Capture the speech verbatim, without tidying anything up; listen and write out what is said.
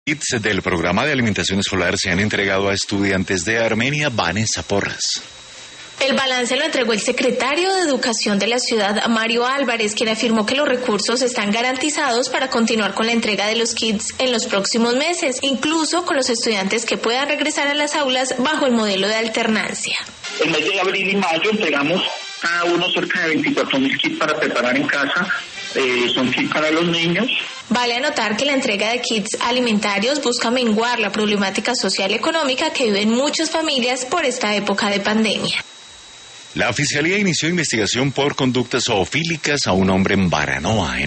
Kits del programa de alimentación escolar se han entregado a estudiantes de Armenia. Vanessa Porras. El balance lo entregó el secretario de Educación de la ciudad, Mario Álvarez, quien afirmó que los recursos están garantizados para continuar con la entrega de los kits en los próximos meses, incluso con los estudiantes que puedan regresar a las aulas bajo el modelo de alternancia. El mes de abril y mayo entregamos cada uno cerca de veinticuatro mil kits para preparar en casa. Eh, son kits para los niños. Vale anotar que la entrega de kits alimentarios busca menguar la problemática social y económica que viven muchas familias por esta época de pandemia. La Fiscalía inició investigación por conductas zoofílicas a un hombre en Baranoa,